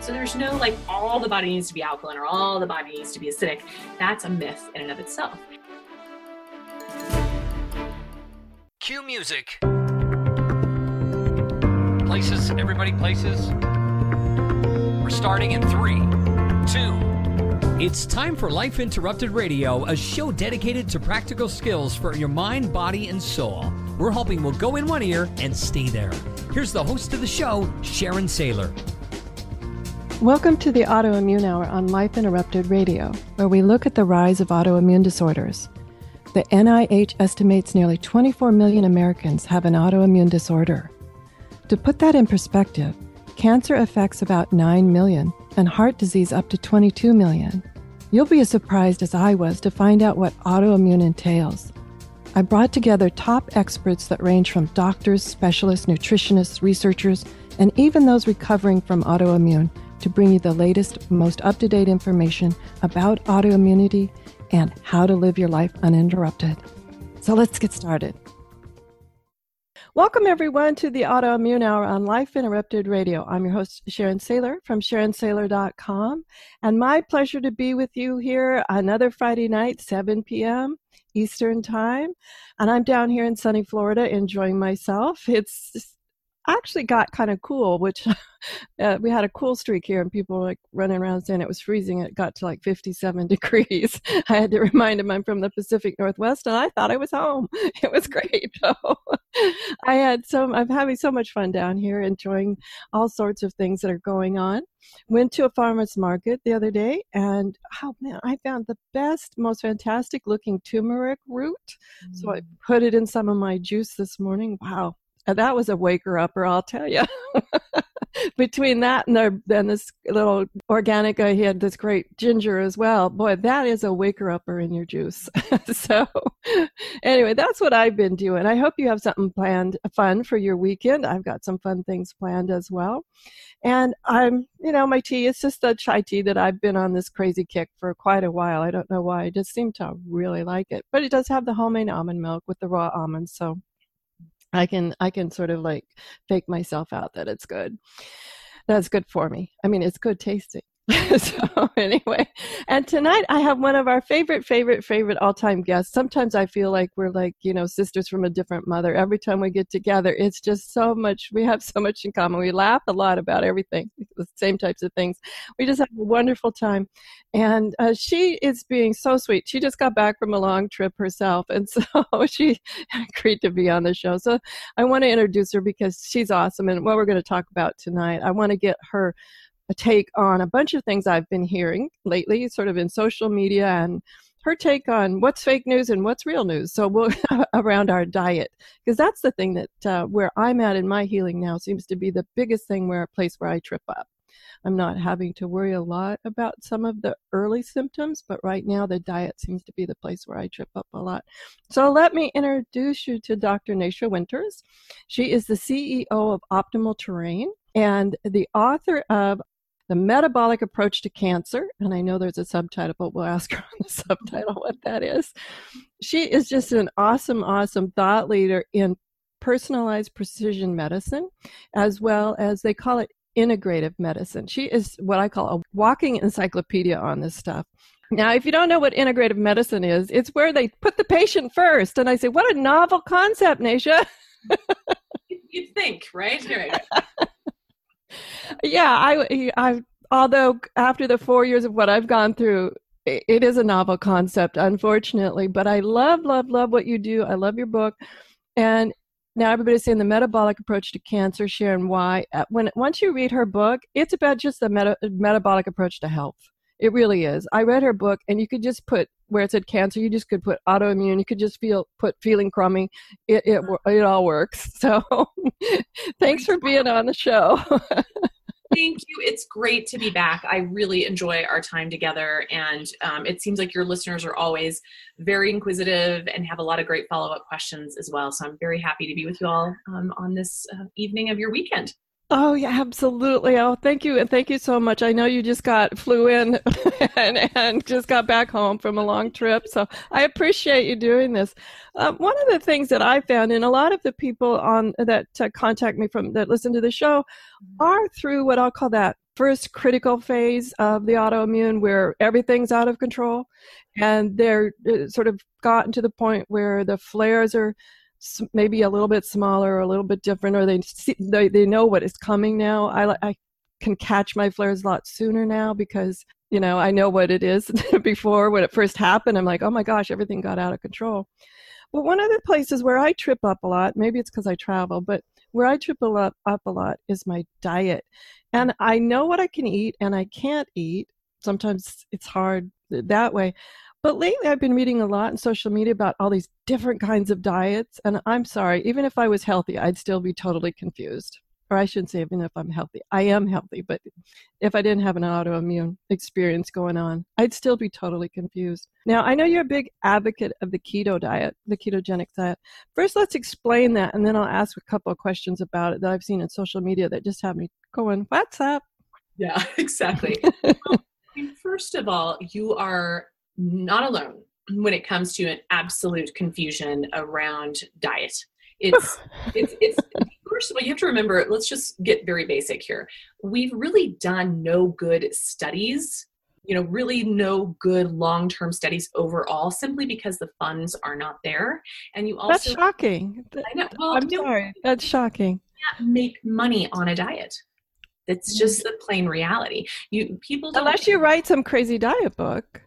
So there's no like all the body needs to be alkaline or all the body needs to be acidic. That's a myth in and of itself. Cue music. Places, everybody places. We're starting in 3, 2. It's time for Life Interrupted Radio, a show dedicated to practical skills for your mind, body, and soul. We're hoping we'll go in one ear and stay there. Here's the host of the show, Sharon Saylor. Welcome to the Autoimmune Hour on Life Interrupted Radio, where we look at the rise of autoimmune disorders. The NIH estimates nearly 24 million Americans have an autoimmune disorder. To put that in perspective, cancer affects about 9 million and heart disease up to 22 million. You'll be as surprised as I was to find out what autoimmune entails. I brought together top experts that range from doctors, specialists, nutritionists, researchers, and even those recovering from autoimmune to bring you the latest, most up-to-date information about autoimmunity and how to live your life uninterrupted. So let's get started. Welcome, everyone, to the Autoimmune Hour on Life Interrupted Radio. I'm your host, Sharon Saylor from SharonSaylor.com, and my pleasure to be with you here another Friday night, 7 p.m. Eastern Time, and I'm down here in sunny Florida enjoying myself. It's actually got kind of cool, which we had a cool streak here and people were like running around saying it was freezing. It got to like 57 degrees. I had to remind them I'm from the Pacific Northwest and I thought I was home. It was great though. I'm having so much fun down here, enjoying all sorts of things that are going on. Went to a farmer's market the other day and oh man, I found the best, most fantastic looking turmeric root. So I put it in some of my juice this morning. Wow. That was a waker-upper, I'll tell you. Between that and this little organic, he had this great ginger as well. Boy, that is a waker-upper in your juice. So anyway, that's what I've been doing. I hope you have something planned, fun for your weekend. I've got some fun things planned as well. And my tea, it's just the chai tea that I've been on this crazy kick for quite a while. I don't know why. I just seem to really like it. But it does have the homemade almond milk with the raw almonds, so I can sort of like fake myself out that it's good. That's good for me. I mean, it's good tasting. So anyway, and tonight I have one of our favorite all-time guests. Sometimes I feel like we're like, sisters from a different mother. Every time we get together, it's just so much, we have so much in common. We laugh a lot about everything, the same types of things. We just have a wonderful time. And she is being so sweet. She just got back from a long trip herself. And so she agreed to be on the show. So I want to introduce her because she's awesome. And what we're going to talk about tonight, I want to get her a take on a bunch of things I've been hearing lately, sort of in social media, and her take on what's fake news and what's real news. So we'll around our diet, because that's the thing that where I'm at in my healing now seems to be the biggest thing, place where I trip up. I'm not having to worry a lot about some of the early symptoms, but right now the diet seems to be the place where I trip up a lot. So let me introduce you to Dr. Nasha Winters. She is the CEO of Optimal Terrain and the author of The Metabolic Approach to Cancer. And I know there's a subtitle, but we'll ask her on the subtitle what that is. She is just an awesome thought leader in personalized precision medicine, as well as they call it integrative medicine. She is what I call a walking encyclopedia on this stuff. Now, if you don't know what integrative medicine is, it's where they put the patient first. And I say, what a novel concept, Nasha. You'd think, right? Yeah, I although after the 4 years of what I've gone through, it is a novel concept, unfortunately, but I love what you do. I love your book. And now everybody's saying The Metabolic Approach to Cancer, Sharon, why? Once you read her book, it's about just the metabolic approach to health. It really is. I read her book, and you could just put, where it said cancer, you just could put autoimmune. You could just put feeling crummy. It all works. So thanks for being on the show. Thank you. It's great to be back. I really enjoy our time together. And it seems like your listeners are always very inquisitive and have a lot of great follow-up questions as well. So I'm very happy to be with you all on this evening of your weekend. Oh, yeah, absolutely. Oh, thank you. And thank you so much. I know you just flew in and just got back home from a long trip. So I appreciate you doing this. One of the things that I found, and a lot of the people that contact me that listen to the show are through what I'll call that first critical phase of the autoimmune where everything's out of control, and they're sort of gotten to the point where the flares are maybe a little bit smaller or a little bit different, or they know what is coming now. I can catch my flares a lot sooner now because, I know what it is. Before, when it first happened, I'm like, oh my gosh, everything got out of control. But one of the places where I trip up a lot, maybe it's because I travel, but where I trip up a lot is my diet. And I know what I can eat and I can't eat. Sometimes it's hard that way. But lately I've been reading a lot on social media about all these different kinds of diets. And I'm sorry, even if I was healthy, I'd still be totally confused. Or I shouldn't say even if I'm healthy. I am healthy, but if I didn't have an autoimmune experience going on, I'd still be totally confused. Now, I know you're a big advocate of the keto diet, the ketogenic diet. First, let's explain that, and then I'll ask a couple of questions about it that I've seen in social media that just have me going, what's up? Yeah, exactly. Well, first of all, you are not alone when it comes to an absolute confusion around diet. It's first of all, you have to remember, let's just get very basic here. We've really done no good studies, really no good long-term studies overall, simply because the funds are not there. And you also— That's shocking. I know. Well, I'm sorry. That's shocking. You can't make money on a diet. It's just the plain reality. People don't— Unless you write some crazy diet book.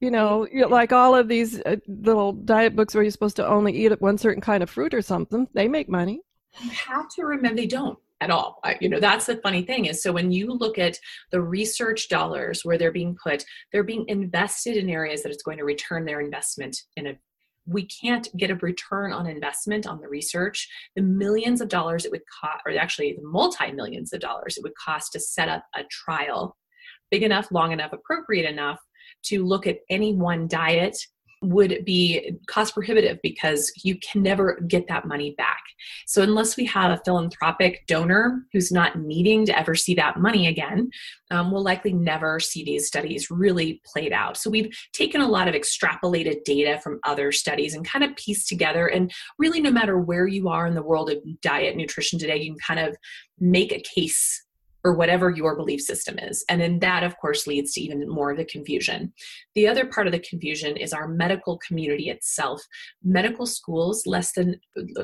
Like all of these little diet books where you're supposed to only eat one certain kind of fruit or something, they make money. You have to remember they don't at all. That's the funny thing is, so when you look at the research dollars where they're being put, they're being invested in areas that it's going to return their investment we can't get a return on investment on the research. The millions of dollars it would cost, or actually the multi-millions of dollars it would cost to set up a trial big enough, long enough, appropriate enough to look at any one diet would be cost prohibitive because you can never get that money back. So unless we have a philanthropic donor who's not needing to ever see that money again, we'll likely never see these studies really played out. So we've taken a lot of extrapolated data from other studies and kind of pieced together, and really no matter where you are in the world of diet nutrition today, you can kind of make a case or whatever your belief system is. And then that, of course, leads to even more of the confusion. The other part of the confusion is our medical community itself. Medical schools, less than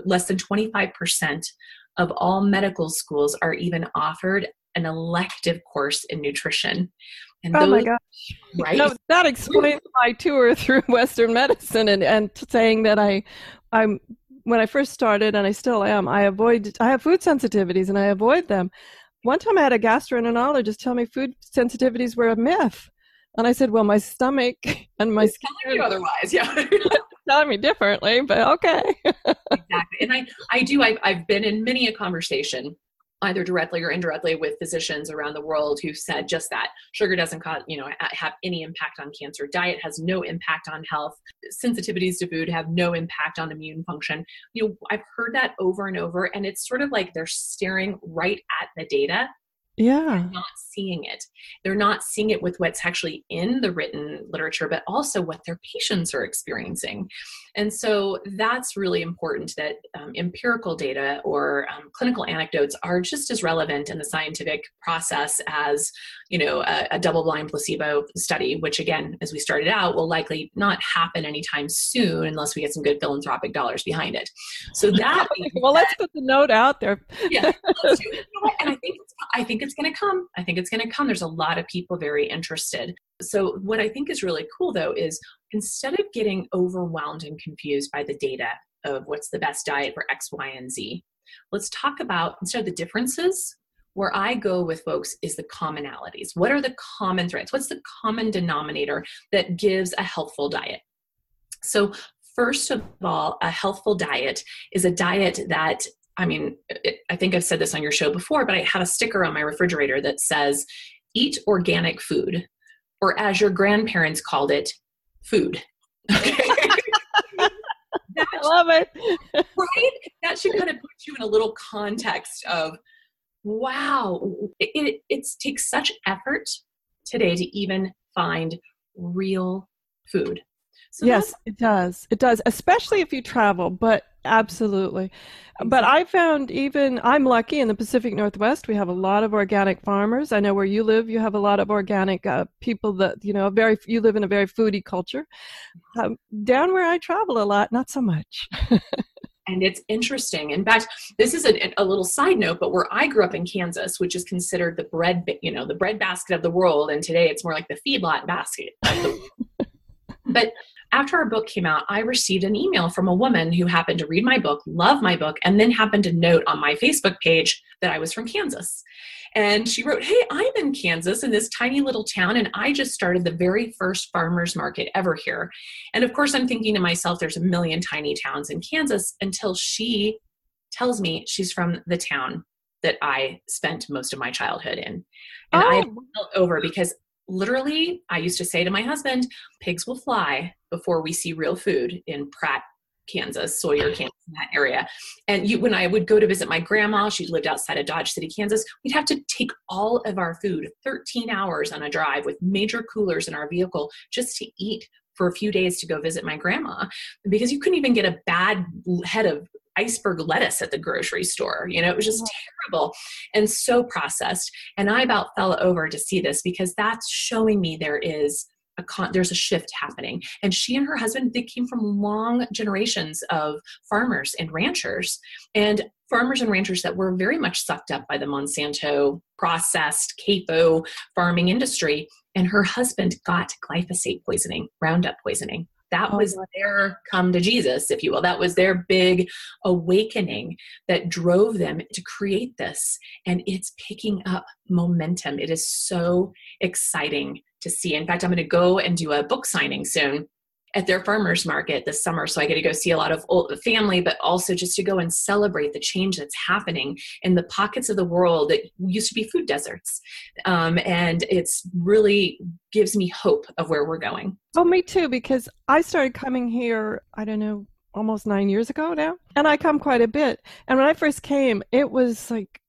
25% of all medical schools are even offered an elective course in nutrition. And my gosh. Right? No, that explains my tour through Western medicine and saying that I'm when I first started, and I still am, I have food sensitivities and I avoid them. One time I had a gastroenterologist tell me food sensitivities were a myth. And I said, well, my stomach and my skin telling you otherwise, yeah. telling me differently, but okay. Exactly. And I've been in many a conversation, either directly or indirectly, with physicians around the world who've said just that. Sugar doesn't have any impact on cancer. Diet has no impact on health. Sensitivities to food have no impact on immune function. I've heard that over and over, and it's sort of like they're staring right at the data. Yeah. They're not seeing it. They're not seeing it with what's actually in the written literature, but also what their patients are experiencing. And so that's really important, that empirical data or clinical anecdotes are just as relevant in the scientific process as, a double-blind placebo study, which again, as we started out, will likely not happen anytime soon unless we get some good philanthropic dollars behind it. So that well, let's put the note out there. Yeah, let's do it. And I think it's going to come. I think it's going to come. There's a lot of people very interested. So what I think is really cool, though, is instead of getting overwhelmed and confused by the data of what's the best diet for X, Y, and Z, let's talk about, instead of the differences, where I go with folks is the commonalities. What are the common threads? What's the common denominator that gives a healthful diet? So first of all, a healthful diet is a diet that, I think I've said this on your show before, but I have a sticker on my refrigerator that says, eat organic food, or as your grandparents called it, food. Okay. I love it. Right? That should kind of put you in a little context of, wow, it takes such effort today to even find real food. So yes, it does. It does, especially if you travel, but absolutely. But I found I'm lucky in the Pacific Northwest, we have a lot of organic farmers. I know where you live, you have a lot of organic people that, you live in a very foodie culture. Down where I travel a lot, not so much. And it's interesting. In fact, this is a little side note, but where I grew up in Kansas, which is considered the bread basket of the world. And today it's more like the feedlot basket of the world. But after our book came out, I received an email from a woman who happened to read my book, love my book, and then happened to note on my Facebook page that I was from Kansas. And she wrote, "Hey, I'm in Kansas in this tiny little town, and I just started the very first farmers market ever here." And of course, I'm thinking to myself, there's a million tiny towns in Kansas, until she tells me she's from the town that I spent most of my childhood in. And I fell over because literally, I used to say to my husband, pigs will fly before we see real food in Pratt, Kansas, Sawyer, Kansas, in that area. And when I would go to visit my grandma, she lived outside of Dodge City, Kansas, we'd have to take all of our food, 13 hours on a drive with major coolers in our vehicle just to eat for a few days to go visit my grandma, because you couldn't even get a bad head of iceberg lettuce at the grocery store. It was just terrible and so processed. And I about fell over to see this, because that's showing me there's a shift happening. And she and her husband, they came from long generations of farmers and ranchers, and farmers and ranchers that were very much sucked up by the Monsanto processed CAFO farming industry. And her husband got glyphosate poisoning, Roundup poisoning. That was their come to Jesus, if you will. That was their big awakening that drove them to create this. And it's picking up momentum. It is so exciting to see. In fact, I'm going to go and do a book signing soon at their farmers market this summer. So I get to go see a lot of old family, but also just to go and celebrate the change that's happening in the pockets of the world that used to be food deserts. And it's really gives me hope of where we're going. Oh, me too, because I started coming here, I don't know, almost 9 years ago now. And I come quite a bit. And when I first came, it was like,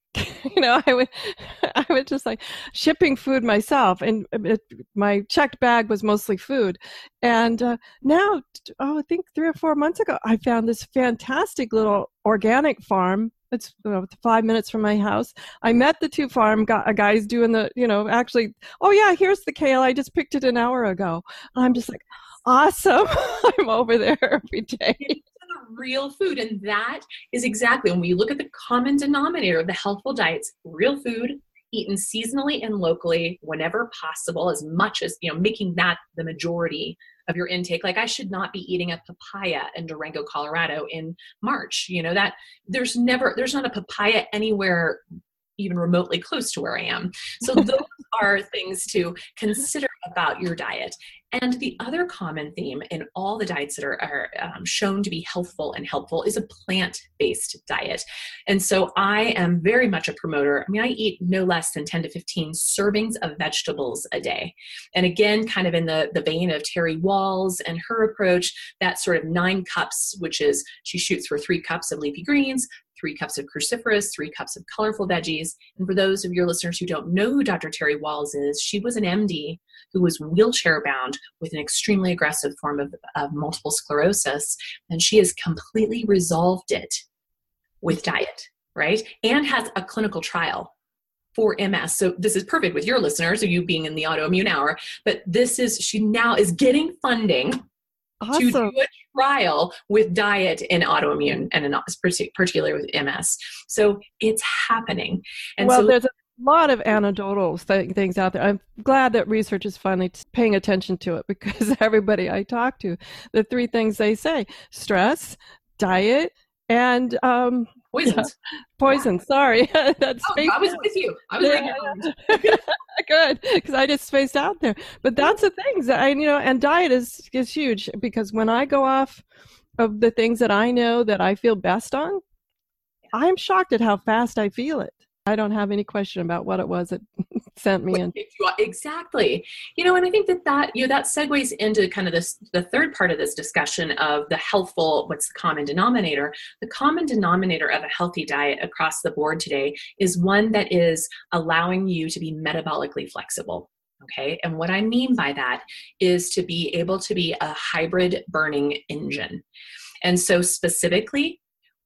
I would just like shipping food myself, and my checked bag was mostly food. And now, I think 3 or 4 months ago, I found this fantastic little organic farm. It's 5 minutes from my house. I met the two guys doing actually, oh yeah, here's the kale. I just picked it an hour ago. I'm just like, awesome. I'm over there every day. Real food. And that is exactly when we look at the common denominator of the healthful diets: real food eaten seasonally and locally whenever possible, as much as, making that the majority of your intake. Like, I should not be eating a papaya in Durango, Colorado in March. That there's not a papaya anywhere even remotely close to where I am. So those are things to consider about your diet. And the other common theme in all the diets that are shown to be healthful and helpful is a plant-based diet. And so I am very much a promoter. I eat no less than 10 to 15 servings of vegetables a day. And again, kind of in the vein of Terry Wahls and her approach, that sort of 9 cups, which is she shoots for 3 cups of leafy greens, 3 cups of cruciferous, 3 cups of colorful veggies. And for those of your listeners who don't know who Dr. Terry Wahls is, she was an MD who was wheelchair bound with an extremely aggressive form of multiple sclerosis. And she has completely resolved it with diet, right? And has a clinical trial for MS. So this is perfect with your listeners, or you being in the autoimmune hour, but she now is getting funding to do a trial with diet in autoimmune, and particularly with MS. So it's happening. And there's a lot of anecdotal things out there. I'm glad that research is finally paying attention to it, because everybody I talk to, the 3 things they say: stress, diet, and poisons. Poison. Yeah. Sorry. I was with you. I was right. Good, because I just spaced out there. But that's the things that and diet is huge, because when I go off of the things that I know that I feel best on, I'm shocked at how fast I feel it. I don't have any question about what it was that sent me in. Exactly. And I think that segues into kind of the third part of this discussion of the healthful, what's the common denominator? The common denominator of a healthy diet across the board today is one that is allowing you to be metabolically flexible. Okay. And what I mean by that is to be able to be a hybrid burning engine. And so specifically,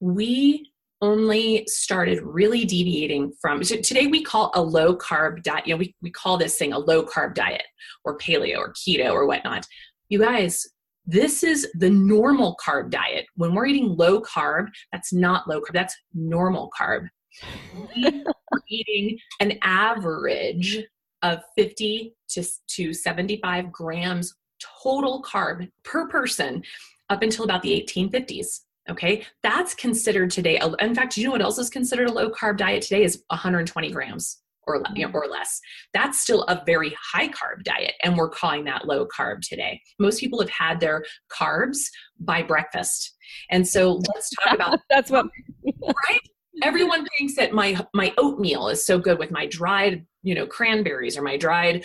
we only started really deviating from, so today we call a low carb diet, we call this thing a low carb diet or paleo or keto or whatnot. You guys, this is the normal carb diet. When we're eating low carb, that's not low carb, that's normal carb. We are eating an average of 50 to 75 grams total carb per person up until about the 1850s. Okay, that's considered today. In fact, you know what else is considered a low carb diet today is 120 grams or less. That's still a very high carb diet, and we're calling that low carb today. Most people have had their carbs by breakfast, and so let's talk about that's what. Right? Everyone thinks that my oatmeal is so good with my dried, cranberries or my dried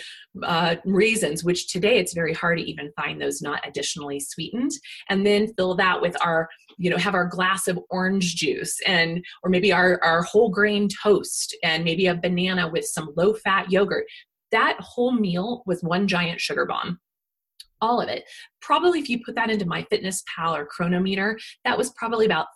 raisins, which today it's very hard to even find those not additionally sweetened. And then fill that with our, have our glass of orange juice or maybe our whole grain toast and maybe a banana with some low fat yogurt. That whole meal was one giant sugar bomb. All of it. Probably if you put that into MyFitnessPal or Chronometer, that was probably about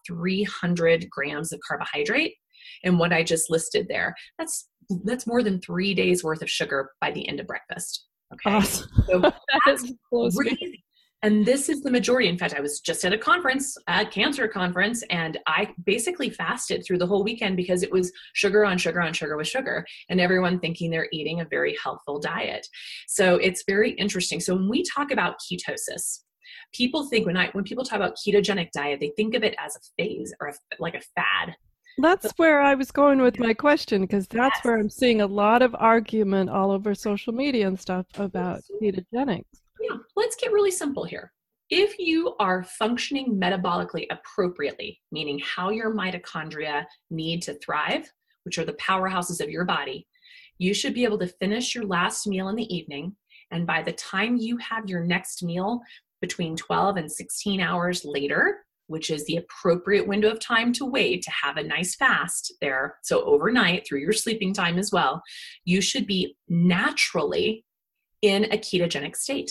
300 grams of carbohydrate. And what I just listed there, that's more than 3 days worth of sugar by the end of breakfast. Okay. Awesome. So that's crazy. And this is the majority. In fact, I was just at a conference, a cancer conference, and I basically fasted through the whole weekend because it was sugar on sugar on sugar with sugar, and everyone thinking they're eating a very healthful diet. So it's very interesting. So when we talk about ketosis, people think when people talk about ketogenic diet, they think of it as a phase or like a fad. That's where I was going with my question, because that's where I'm seeing a lot of argument all over social media and stuff about ketogenics. Yeah, let's get really simple here. If you are functioning metabolically appropriately, meaning how your mitochondria need to thrive, which are the powerhouses of your body, you should be able to finish your last meal in the evening. And by the time you have your next meal between 12 and 16 hours later, which is the appropriate window of time to wait to have a nice fast there, so overnight through your sleeping time as well, you should be naturally in a ketogenic state.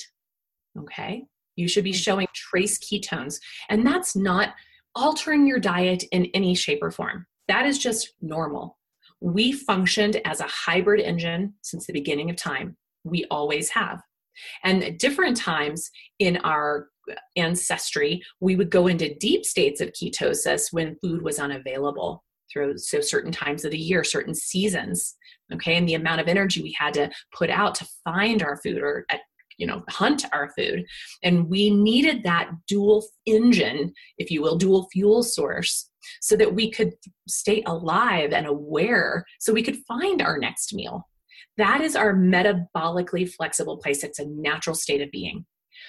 Okay, you should be showing trace ketones, and that's not altering your diet in any shape or form. That is just normal. We functioned as a hybrid engine since the beginning of time. We always have. And at different times in our ancestry, we would go into deep states of ketosis when food was unavailable so certain times of the year, certain seasons. Okay, and the amount of energy we had to put out to find our food or hunt our food. And we needed that dual engine, if you will, dual fuel source, so that we could stay alive and aware so we could find our next meal. That is our metabolically flexible place. It's a natural state of being.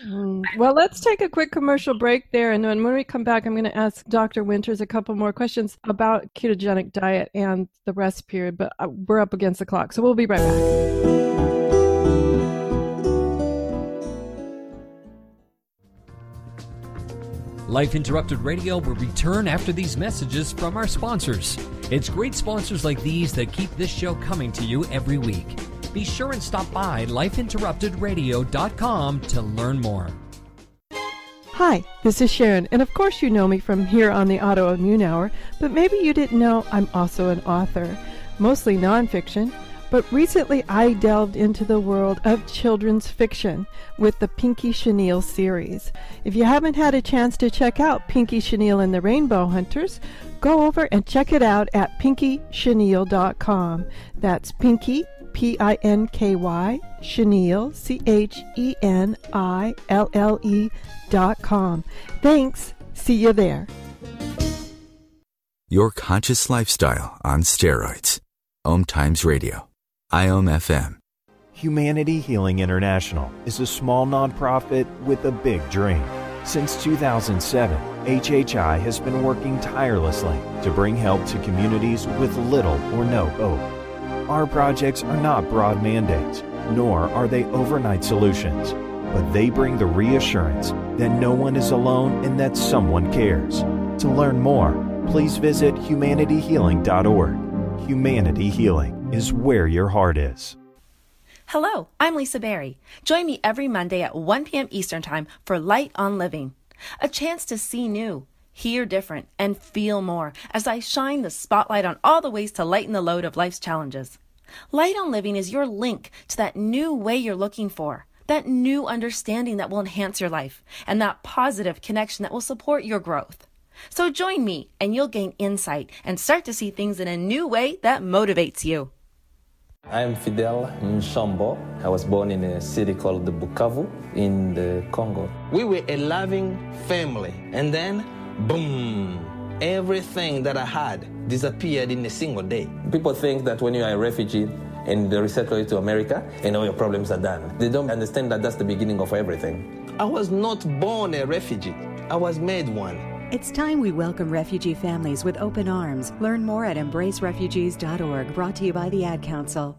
Well, let's take a quick commercial break there. And then when we come back, I'm going to ask Dr. Winters a couple more questions about ketogenic diet and the rest period, but we're up against the clock. So we'll be right back. Life Interrupted Radio will return after these messages from our sponsors. It's great sponsors like these that keep this show coming to you every week. Be sure and stop by lifeinterruptedradio.com to learn more. Hi, this is Sharon, and of course you know me from here on the Autoimmune Hour, but maybe you didn't know I'm also an author, mostly nonfiction. But recently I delved into the world of children's fiction with the Pinky Chenille series. If you haven't had a chance to check out Pinky Chenille and the Rainbow Hunters, go over and check it out at pinkychenille.com. That's Pinky, P-I-N-K-Y, Chenille, CHENILLE.com. Thanks. See you there. Your conscious lifestyle on steroids. Om Times Radio. IOM FM. Humanity Healing International is a small nonprofit with a big dream. Since 2007, HHI has been working tirelessly to bring help to communities with little or no hope. Our projects are not broad mandates, nor are they overnight solutions, but they bring the reassurance that no one is alone and that someone cares. To learn more, please visit humanityhealing.org. Humanity Healing is where your heart is. Hello, I'm Lisa Berry. Join me every Monday at 1 p.m. Eastern Time for Light on Living. A chance to see new, hear different, and feel more as I shine the spotlight on all the ways to lighten the load of life's challenges. Light on Living is your link to that new way you're looking for, that new understanding that will enhance your life, and that positive connection that will support your growth. So join me and you'll gain insight and start to see things in a new way that motivates you. I'm Fidel Nshambo. I was born in a city called Bukavu in the Congo. We were a loving family, and then, boom, everything that I had disappeared in a single day. People think that when you are a refugee and they resettle you to America, and all your problems are done. They don't understand that that's the beginning of everything. I was not born a refugee. I was made one. It's time we welcome refugee families with open arms. Learn more at embracerefugees.org, brought to you by the Ad Council.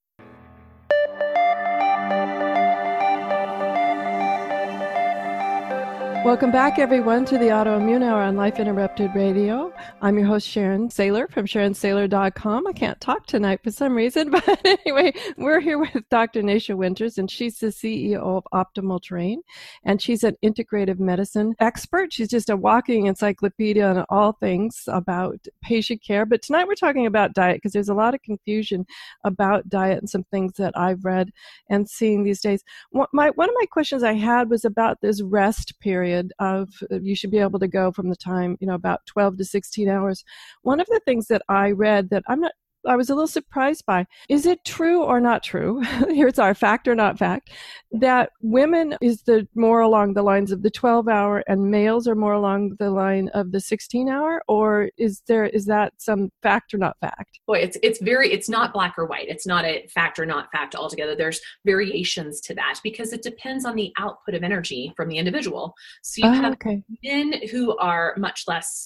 Welcome back, everyone, to the Autoimmune Hour on Life Interrupted Radio. I'm your host, Sharon Saylor from SharonSaylor.com. I can't talk tonight for some reason, but anyway, we're here with Dr. Naisha Winters, and she's the CEO of Optimal Train, and she's an integrative medicine expert. She's just a walking encyclopedia on all things about patient care. But tonight we're talking about diet because there's a lot of confusion about diet and some things that I've read and seen these days. One of my questions I had was about this rest period of you should be able to go from the time, about 12 to 16 hours. One of the things that I read that I was a little surprised by, is it true or not true? Here's our fact or not fact, that women is more along the lines of the 12-hour and males are more along the line of the 16-hour, or is that some fact or not fact? Boy, it's not black or white. It's not a fact or not fact altogether. There's variations to that because it depends on the output of energy from the individual. So you have men who are much less,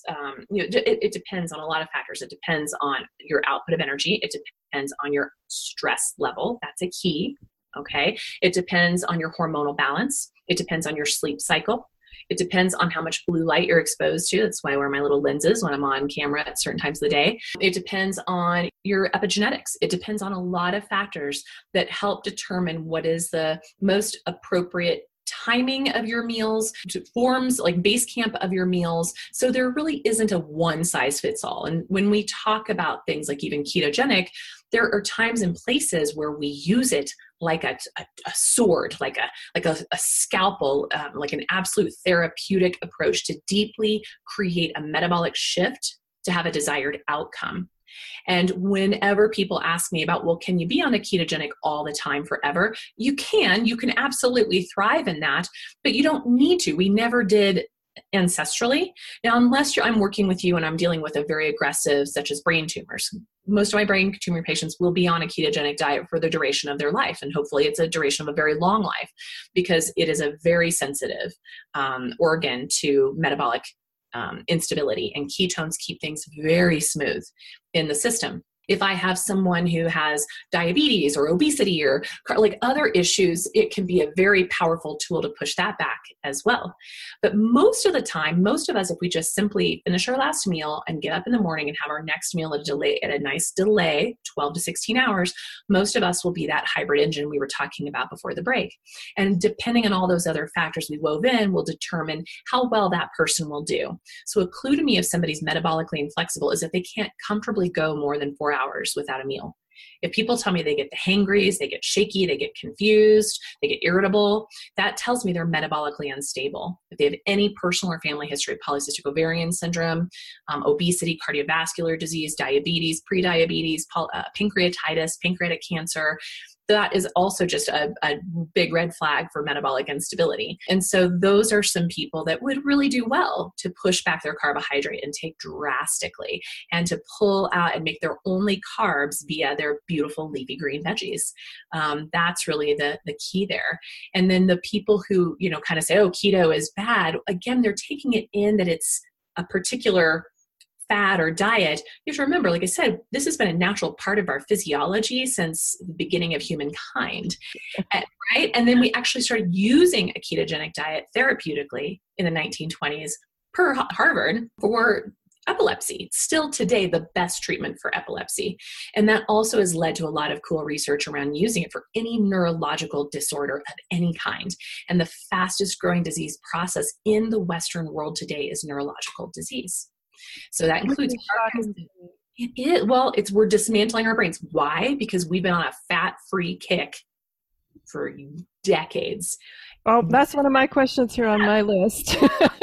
it depends on a lot of factors. It depends on your output of energy. It depends on your stress level. That's a key. Okay. It depends on your hormonal balance. It depends on your sleep cycle. It depends on how much blue light you're exposed to. That's why I wear my little lenses when I'm on camera at certain times of the day. It depends on your epigenetics. It depends on a lot of factors that help determine what is the most appropriate timing of your meals, forms like base camp of your meals. So there really isn't a one size fits all. And when we talk about things like even ketogenic, there are times and places where we use it like a sword, like a scalpel, like an absolute therapeutic approach to deeply create a metabolic shift to have a desired outcome. And whenever people ask me about, well, can you be on a ketogenic all the time forever? You can absolutely thrive in that, but you don't need to. We never did ancestrally. Now, unless I'm working with you and I'm dealing with a very aggressive, such as brain tumors, most of my brain tumor patients will be on a ketogenic diet for the duration of their life. And hopefully it's a duration of a very long life because it is a very sensitive organ to metabolic instability, and ketones keep things very smooth in the system. If I have someone who has diabetes or obesity or like other issues, it can be a very powerful tool to push that back as well. But most of the time, most of us, if we just simply finish our last meal and get up in the morning and have our next meal at a nice delay, 12 to 16 hours, most of us will be that hybrid engine we were talking about before the break. And depending on all those other factors we wove in will determine how well that person will do. So a clue to me if somebody's metabolically inflexible is that they can't comfortably go more than 4 hours without a meal. If people tell me they get the hangries, they get shaky, they get confused, they get irritable, that tells me they're metabolically unstable. If they have any personal or family history of polycystic ovarian syndrome, obesity, cardiovascular disease, diabetes, prediabetes, pancreatitis, pancreatic cancer, that is also just a big red flag for metabolic instability. And so those are some people that would really do well to push back their carbohydrate intake drastically and to pull out and make their only carbs via their beautiful leafy green veggies. That's really the key there. And then the people who, kind of say, oh, keto is bad. Again, they're taking it in that it's a particular fad or diet. You have to remember, like I said, this has been a natural part of our physiology since the beginning of humankind, right? And then we actually started using a ketogenic diet therapeutically in the 1920s per Harvard for epilepsy. Still today, the best treatment for epilepsy. And that also has led to a lot of cool research around using it for any neurological disorder of any kind. And the fastest growing disease process in the Western world today is neurological disease. So that includes it is. Well, we're dismantling our brains. Why? Because we've been on a fat-free kick for decades. Oh, that's one of my questions here on my list.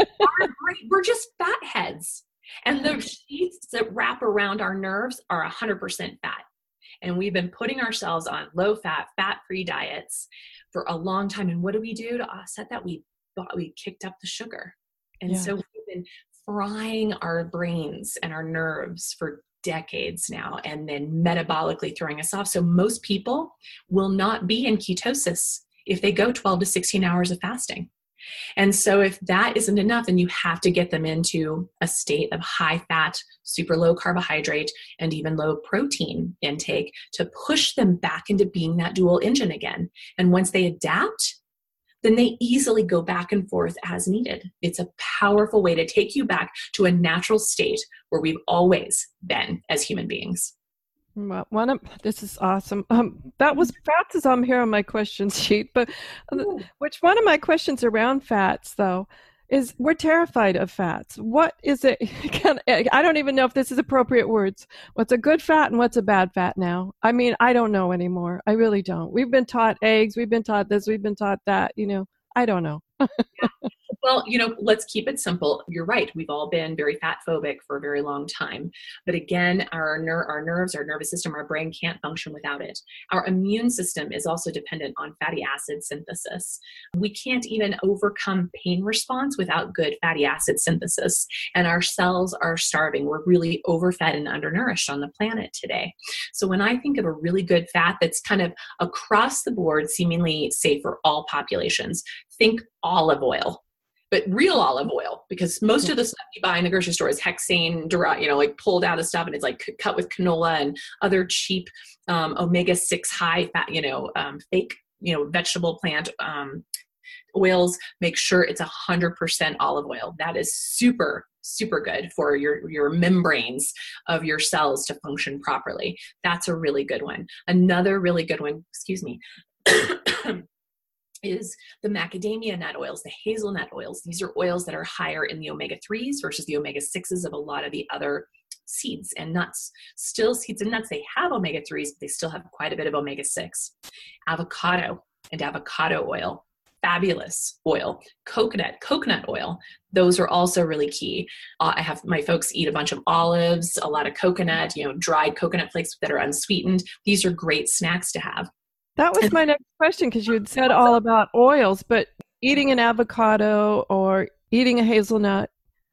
We're just fat heads. And the sheaths that wrap around our nerves are 100% fat. And we've been putting ourselves on low-fat, fat-free diets for a long time. And what do we do to offset that? We kicked up the sugar. And so we've been frying our brains and our nerves for decades now, and then metabolically throwing us off. So most people will not be in ketosis if they go 12 to 16 hours of fasting. And so if that isn't enough, then you have to get them into a state of high fat, super low carbohydrate, and even low protein intake to push them back into being that dual engine again. And once they adapt, then they easily go back and forth as needed. It's a powerful way to take you back to a natural state where we've always been as human beings. Well, this is awesome. That was fats is on here on my question sheet, but which one of my questions around fats, though, is we're terrified of fats. What is it? I don't even know if this is appropriate words. What's a good fat and what's a bad fat now? I mean, I don't know anymore. I really don't. We've been taught eggs. We've been taught this. We've been taught that. I don't know. Well, let's keep it simple. You're right. We've all been very fat phobic for a very long time. But again, our nerves, our nervous system, our brain can't function without it. Our immune system is also dependent on fatty acid synthesis. We can't even overcome pain response without good fatty acid synthesis. And our cells are starving. We're really overfed and undernourished on the planet today. So when I think of a really good fat that's kind of across the board, seemingly safe for all populations, think olive oil. But real olive oil, because most of the stuff you buy in the grocery store is hexane, like pulled out of stuff, and it's like cut with canola and other cheap omega-6 high fat, fake, vegetable plant oils. Make sure it's 100% olive oil. That is super, super good for your membranes of your cells to function properly. That's a really good one. Another really good one, is the macadamia nut oils, the hazelnut oils. These are oils that are higher in the omega-3s versus the omega-6s of a lot of the other seeds and nuts. Still, seeds and nuts, they have omega-3s, but they still have quite a bit of omega-6. Avocado and avocado oil, fabulous oil. Coconut oil, those are also really key. I have my folks eat a bunch of olives, a lot of coconut, dried coconut flakes that are unsweetened. These are great snacks to have. That was my next question, because you had said all about oils, but eating an avocado or eating a hazelnut,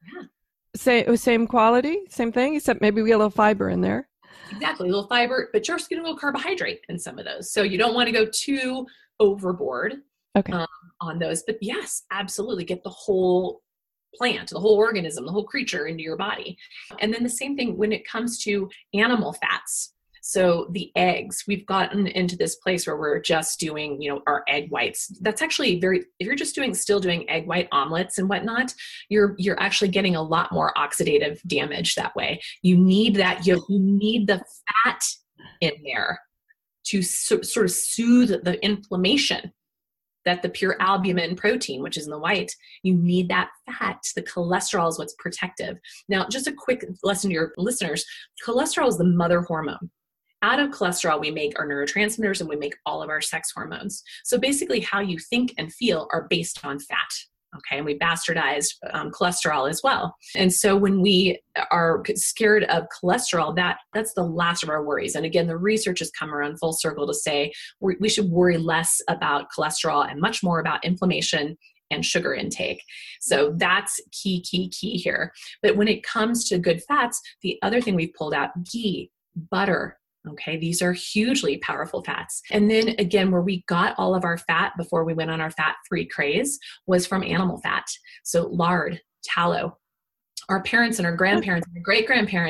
same quality, same thing, except maybe we get a little fiber in there. Exactly, a little fiber, but you're just getting a little carbohydrate in some of those. So you don't want to go too overboard on those. But yes, absolutely, get the whole plant, the whole organism, the whole creature into your body. And then the same thing when it comes to animal fats. So the eggs, we've gotten into this place where we're just doing, our egg whites. That's actually if you're just still doing egg white omelets and whatnot, you're actually getting a lot more oxidative damage that way. You need that, you need the fat in there to sort of soothe the inflammation that the pure albumin protein, which is in the white, you need that fat. The cholesterol is what's protective. Now, just a quick lesson to your listeners, cholesterol is the mother hormone. Out of cholesterol, we make our neurotransmitters and we make all of our sex hormones. So basically how you think and feel are based on fat. Okay. And we bastardized cholesterol as well. And so when we are scared of cholesterol, that's the last of our worries. And again, the research has come around full circle to say we should worry less about cholesterol and much more about inflammation and sugar intake. So that's key here. But when it comes to good fats, the other thing we've pulled out, ghee, butter. Okay, these are hugely powerful fats. And then again, where we got all of our fat before we went on our fat-free craze was from animal fat. So lard, tallow. Our parents and our grandparents and our great-grandparents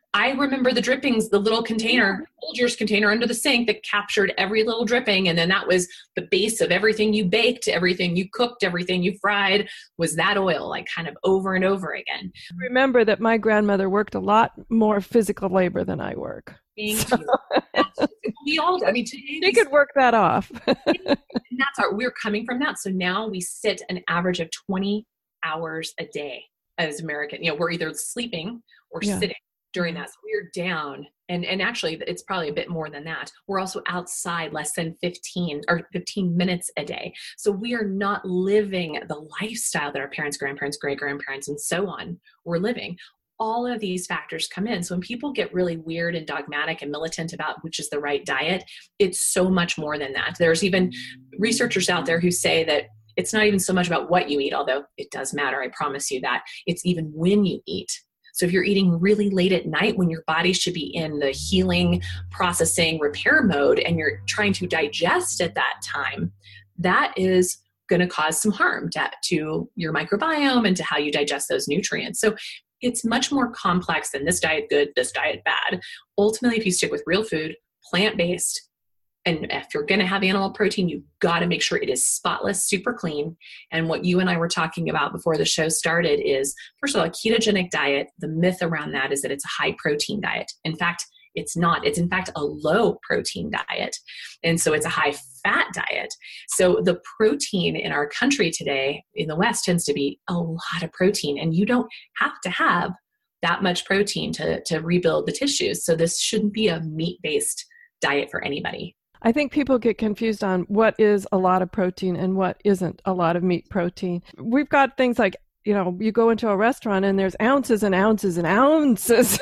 I remember the drippings, the little container, Folgers container under the sink that captured every little dripping. And then that was the base of everything you baked, everything you cooked, everything you fried was that oil, like kind of over and over again. Remember that my grandmother worked a lot more physical labor than I work. Thank you. We all, I mean, today they could work that off. And we're coming from that. So now we sit an average of 20 hours a day as American. We're either sleeping or sitting during that. So we're down. And actually it's probably a bit more than that. We're also outside less than 15 minutes a day. So we are not living the lifestyle that our parents, grandparents, great-grandparents, and so on were living. All of these factors come in. So when people get really weird and dogmatic and militant about which is the right diet, it's so much more than that. There's even researchers out there who say that it's not even so much about what you eat, although it does matter, I promise you that. It's even when you eat. So if you're eating really late at night when your body should be in the healing, processing, repair mode, and you're trying to digest at that time, that is going to cause some harm to your microbiome and to how you digest those nutrients. So it's much more complex than this diet good, this diet bad. Ultimately, if you stick with real food, plant-based, and if you're going to have animal protein, you've got to make sure it is spotless, super clean. And what you and I were talking about before the show started is, first of all, a ketogenic diet, the myth around that is that it's a high protein diet. In fact, it's not. It's in fact a low protein diet. And so it's a high fat diet. So the protein in our country today in the West tends to be a lot of protein, and you don't have to have that much protein to rebuild the tissues. So this shouldn't be a meat-based diet for anybody. I think people get confused on what is a lot of protein and what isn't a lot of meat protein. We've got things like, you go into a restaurant and there's ounces and ounces and ounces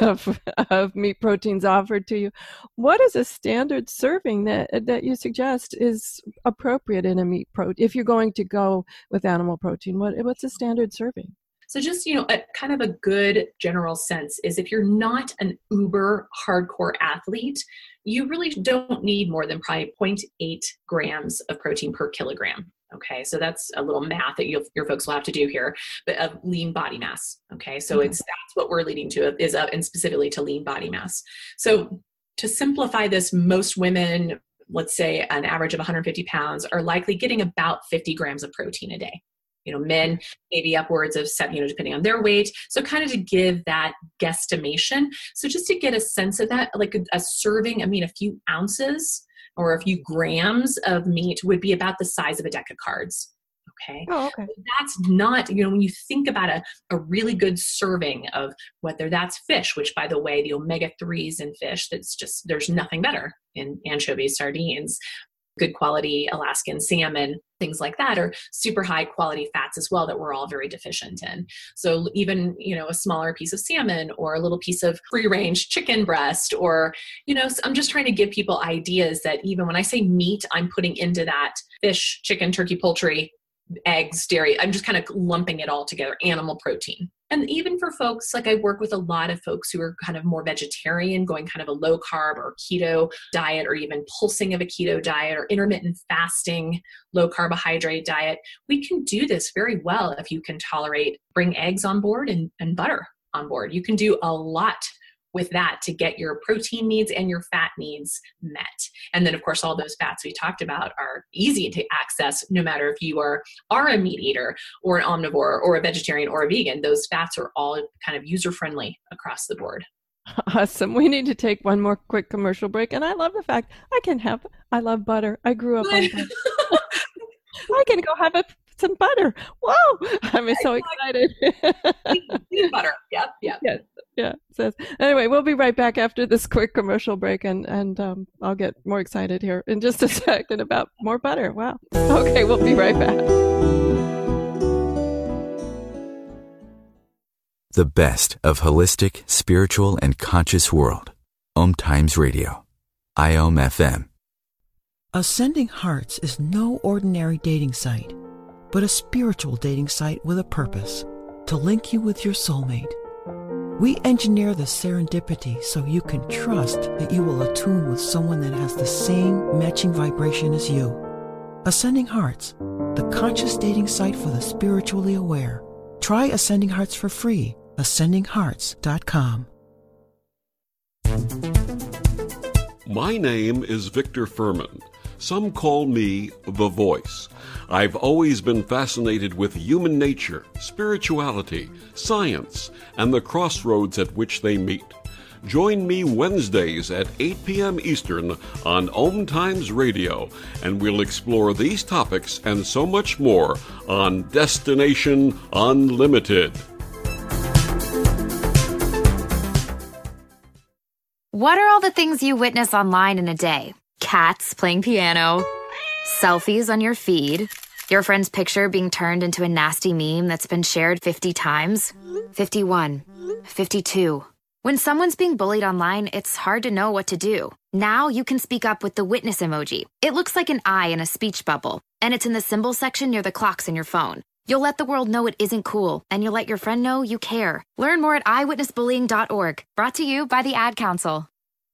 of meat proteins offered to you. What is a standard serving that you suggest is appropriate in a meat protein? If you're going to go with animal protein, what's a standard serving? So just, a kind of a good general sense is if you're not an uber hardcore athlete, you really don't need more than probably 0.8 grams of protein per kilogram. Okay, so that's a little math that your folks will have to do here, but of lean body mass. Okay, so that's what we're leading to and specifically to lean body mass. So to simplify this, most women, let's say an average of 150 pounds, are likely getting about 50 grams of protein a day. Men maybe upwards of 7, depending on their weight. So kind of to give that guesstimation. So just to get a sense of that, like a serving, a few ounces or a few grams of meat would be about the size of a deck of cards. Okay. Oh, okay. But that's not, when you think about a really good serving of whether that's fish, which by the way, the omega-3s in fish, there's nothing better in anchovies, sardines, good quality Alaskan salmon, things like that are super high quality fats as well that we're all very deficient in. So even, a smaller piece of salmon or a little piece of free range chicken breast or, I'm just trying to give people ideas that even when I say meat, I'm putting into that fish, chicken, turkey, poultry, eggs, dairy. I'm just kind of lumping it all together, animal protein. And even for folks, like I work with a lot of folks who are kind of more vegetarian, going kind of a low carb or keto diet, or even pulsing of a keto diet or intermittent fasting, low carbohydrate diet. We can do this very well if you can bring eggs on board and butter on board. You can do a lot with that to get your protein needs and your fat needs met. And then of course, all those fats we talked about are easy to access no matter if you are a meat eater or an omnivore or a vegetarian or a vegan. Those fats are all kind of user-friendly across the board. Awesome. We need to take one more quick commercial break. And I love the fact I love butter. I grew up on butter. I can go have some butter. Whoa! I'm so excited. Peanut butter. Yep. Yes. Yeah. Anyway, we'll be right back after this quick commercial break, and I'll get more excited here in just a second about more butter. Wow. Okay, we'll be right back. The best of holistic, spiritual, and conscious world. Om Times Radio. IOM FM. Ascending Hearts is no ordinary dating site, but a spiritual dating site with a purpose, to link you with your soulmate. We engineer the serendipity so you can trust that you will attune with someone that has the same matching vibration as you. Ascending Hearts, the conscious dating site for the spiritually aware. Try Ascending Hearts for free. AscendingHearts.com. My name is Victor Furman. Some call me The Voice. I've always been fascinated with human nature, spirituality, science, and the crossroads at which they meet. Join me Wednesdays at 8 p.m. Eastern on Om Times Radio, and we'll explore these topics and so much more on Destination Unlimited. What are all the things you witness online in a day? Cats playing piano, selfies on your feed, your friend's picture being turned into a nasty meme that's been shared 50 times, 51, 52. When someone's being bullied online, it's hard to know what to do. Now you can speak up with the witness emoji. It looks like an eye in a speech bubble, and it's in the symbol section near the clocks in your phone. You'll let the world know it isn't cool, and you'll let your friend know you care. Learn more at eyewitnessbullying.org. Brought to you by the Ad Council.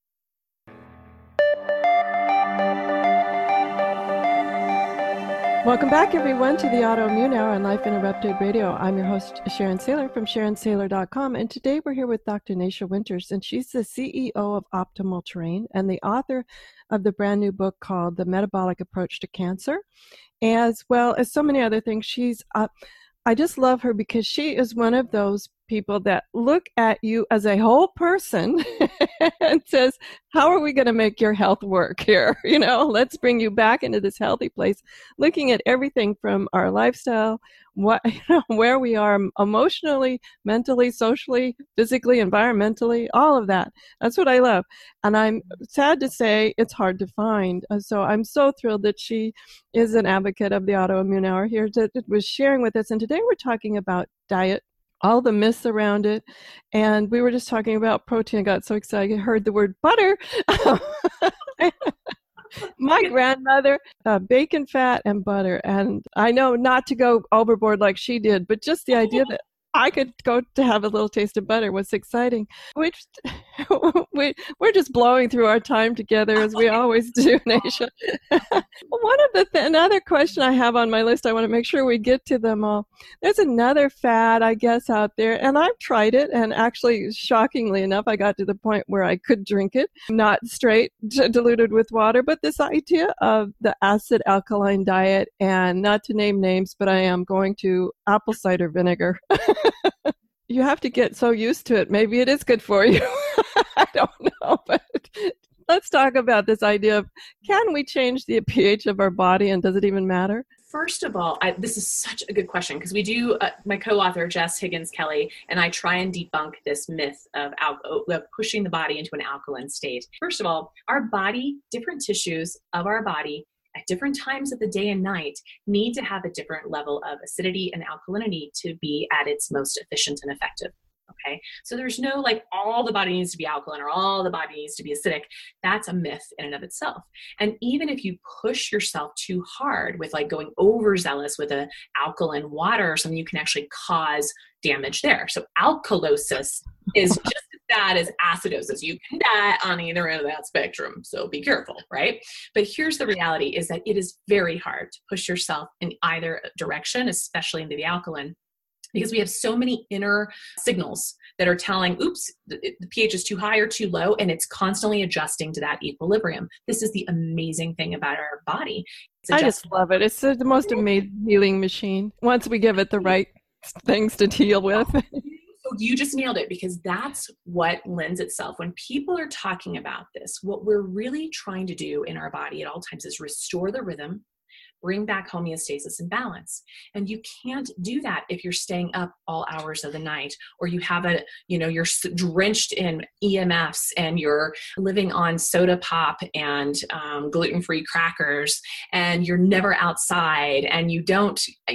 Welcome back, everyone, to the Autoimmune Hour on Life Interrupted Radio. I'm your host, Sharon Saylor from SharonSaylor.com, and today we're here with Dr. Naisha Winters, and she's the CEO of Optimal Terrain and the author of the brand new book called The Metabolic Approach to Cancer, as well as so many other things. I just love her because she is one of those people that look at you as a whole person and says, how are we going to make your health work here? You know, let's bring you back into this healthy place, looking at everything from our lifestyle, where we are emotionally, mentally, socially, physically, environmentally, all of that. That's what I love. And I'm sad to say it's hard to find. So I'm so thrilled that she is an advocate of the Autoimmune Hour here that was sharing with us. And today we're talking about diet, all the myths around it. And we were just talking about protein. I got so excited. I heard the word butter. My grandmother, bacon fat and butter. And I know not to go overboard like she did, but just the idea that I could go to have a little taste of butter was exciting. We're just blowing through our time together as we always do, Naisha. Another question I have on my list, I want to make sure we get to them all. There's another fad, I guess, out there, and I've tried it, and actually, shockingly enough, I got to the point where I could drink it, not straight, diluted with water, but this idea of the acid alkaline diet, and not to name names, but I am going to apple cider vinegar. You have to get so used to it. Maybe it is good for you. I don't know, but let's talk about this idea of, can we change the pH of our body, and does it even matter? First of all, this is such a good question, because we do, my co-author, Jess Higgins Kelly, and I try and debunk this myth of pushing the body into an alkaline state. First of all, our body, different tissues of our body at different times of the day and night need to have a different level of acidity and alkalinity to be at its most efficient and effective. Okay. So there's no like all the body needs to be alkaline or all the body needs to be acidic. That's a myth in and of itself. And even if you push yourself too hard with like going overzealous with a alkaline water or something, you can actually cause damage there. So alkalosis is just as bad as acidosis. You can die on either end of that spectrum. So be careful, right? But here's the reality is that it is very hard to push yourself in either direction, especially into the alkaline, because we have so many inner signals that are telling, oops, the pH is too high or too low, and it's constantly adjusting to that equilibrium. This is the amazing thing about our body. I just love it. It's the most amazing healing machine once we give it the right things to deal with. So you just nailed it, because that's what lends itself. When people are talking about this, what we're really trying to do in our body at all times is restore the rhythm, bring back homeostasis and balance. And you can't do that if you're staying up all hours of the night, or you have you're drenched in EMFs and you're living on soda pop and gluten-free crackers, and you're never outside, and you don't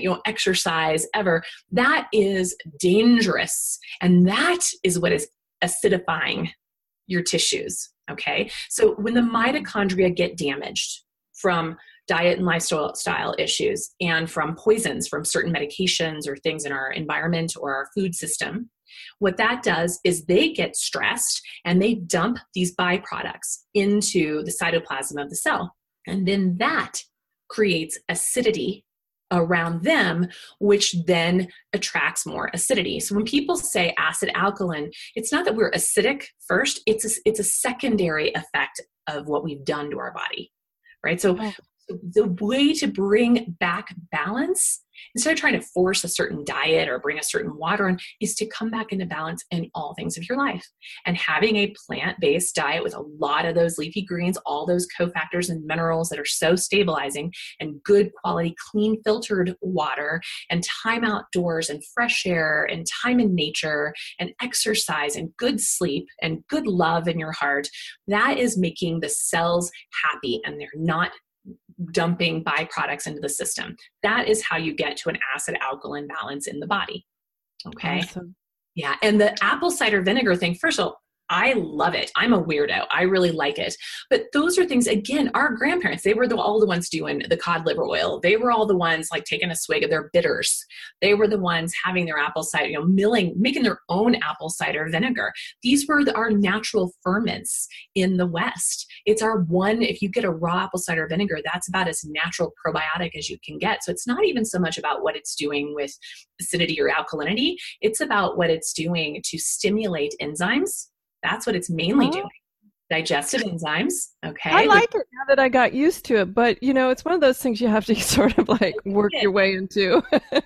exercise ever. That is dangerous. And that is what is acidifying your tissues. Okay. So when the mitochondria get damaged from diet and lifestyle issues and from poisons from certain medications or things in our environment or our food system, what that does is they get stressed and they dump these byproducts into the cytoplasm of the cell. And then that creates acidity around them, which then attracts more acidity. So when people say acid alkaline, it's not that we're acidic first, it's a secondary effect of what we've done to our body, right? So the way to bring back balance, instead of trying to force a certain diet or bring a certain water in, is to come back into balance in all things of your life. And having a plant-based diet with a lot of those leafy greens, all those cofactors and minerals that are so stabilizing, and good quality, clean filtered water, and time outdoors and fresh air and time in nature and exercise and good sleep and good love in your heart, that is making the cells happy, and they're not dumping byproducts into the system. That is how you get to an acid alkaline balance in the body. Okay. Awesome. Yeah. And the apple cider vinegar thing, first of all, I love it. I'm a weirdo. I really like it. But those are things, again, our grandparents, they were all the ones doing the cod liver oil. They were all the ones like taking a swig of their bitters. They were the ones having their apple cider, making their own apple cider vinegar. These were our natural ferments in the West. It's if you get a raw apple cider vinegar, that's about as natural probiotic as you can get. So it's not even so much about what it's doing with acidity or alkalinity. It's about what it's doing to stimulate enzymes. That's what it's mainly doing. Digestive enzymes. Okay. I like it now that I got used to it, but it's one of those things you have to sort of like work your way into.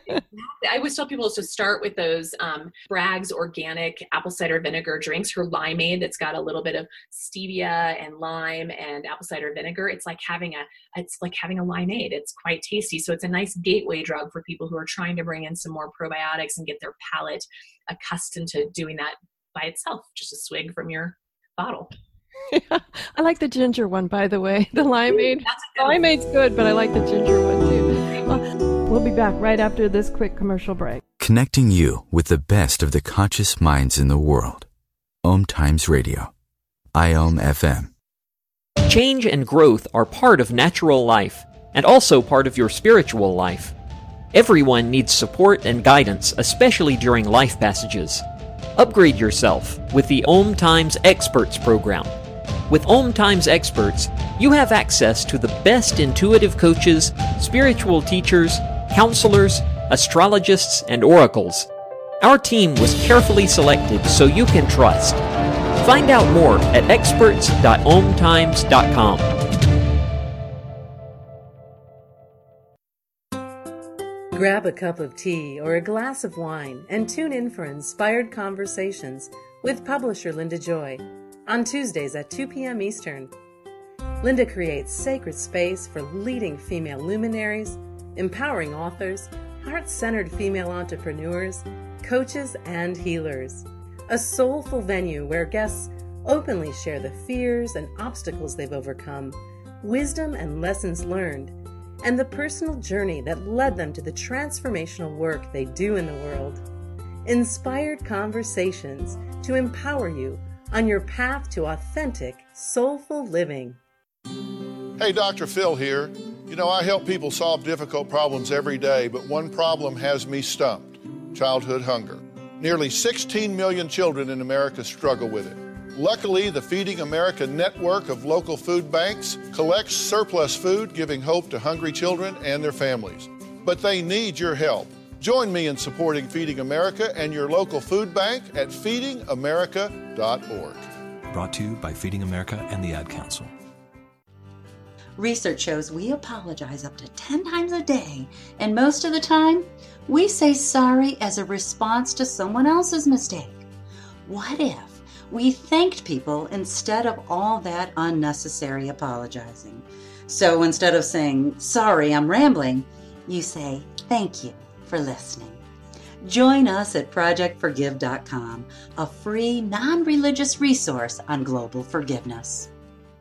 I always tell people to start with those Bragg's organic apple cider vinegar drinks, her limeade that's got a little bit of stevia and lime and apple cider vinegar. It's like having a limeade. It's quite tasty. So it's a nice gateway drug for people who are trying to bring in some more probiotics and get their palate accustomed to doing that by itself, just a swig from your bottle. Yeah, I like the ginger one, by the way. The limeade. Limeade's good, but I like the ginger one too. We'll be back right after this quick commercial break. Connecting you with the best of the conscious minds in the world. Om Times Radio. IOM FM. Change and growth are part of natural life and also part of your spiritual life. Everyone needs support and guidance, especially during life passages. Upgrade yourself with the Om Times Experts program. With Om Times Experts, you have access to the best intuitive coaches, spiritual teachers, counselors, astrologists, and oracles. Our team was carefully selected so you can trust. Find out more at experts.omtimes.com. Grab a cup of tea or a glass of wine and tune in for Inspired Conversations with publisher Linda Joy on Tuesdays at 2 p.m. Eastern. Linda creates sacred space for leading female luminaries, empowering authors, heart-centered female entrepreneurs, coaches, and healers. A soulful venue where guests openly share the fears and obstacles they've overcome, wisdom and lessons learned, and the personal journey that led them to the transformational work they do in the world. Inspired Conversations to empower you on your path to authentic, soulful living. Hey, Dr. Phil here. I help people solve difficult problems every day, but one problem has me stumped: childhood hunger. Nearly 16 million children in America struggle with it. Luckily, the Feeding America network of local food banks collects surplus food, giving hope to hungry children and their families. But they need your help. Join me in supporting Feeding America and your local food bank at feedingamerica.org. Brought to you by Feeding America and the Ad Council. Research shows we apologize up to 10 times a day, and most of the time, we say sorry as a response to someone else's mistake. What if we thanked people instead of all that unnecessary apologizing? So instead of saying, sorry, I'm rambling, you say, thank you for listening. Join us at projectforgive.com, a free, non-religious resource on global forgiveness.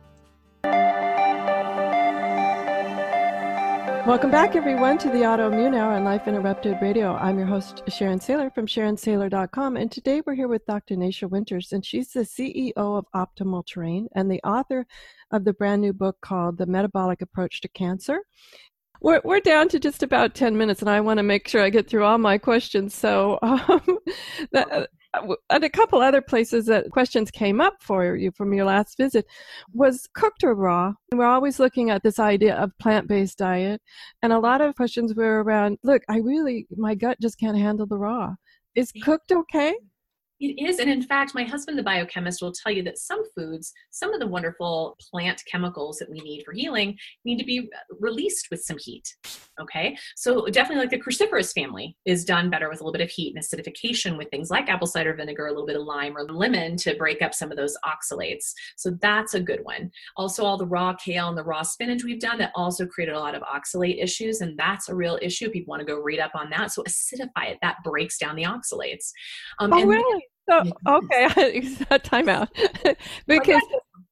Welcome back, everyone, to the Autoimmune Hour on Life Interrupted Radio. I'm your host, Sharon Saylor from SharonSaylor.com, and today we're here with Dr. Naisha Winters, and she's the CEO of Optimal Terrain and the author of the brand new book called The Metabolic Approach to Cancer. We're down to just about 10 minutes, and I want to make sure I get through all my questions. So and a couple other places that questions came up for you from your last visit was cooked or raw. And we're always looking at this idea of plant-based diet. And a lot of questions were around, look, my gut just can't handle the raw. Is cooked okay? It is. And in fact, my husband, the biochemist, will tell you that some foods, some of the wonderful plant chemicals that we need for healing need to be released with some heat. Okay. So definitely like the cruciferous family is done better with a little bit of heat and acidification with things like apple cider vinegar, a little bit of lime or lemon to break up some of those oxalates. So that's a good one. Also, all the raw kale and the raw spinach we've done that also created a lot of oxalate issues. And that's a real issue. People want to go read up on that. So acidify it. That breaks down the oxalates. Really? So, okay, time out. Because,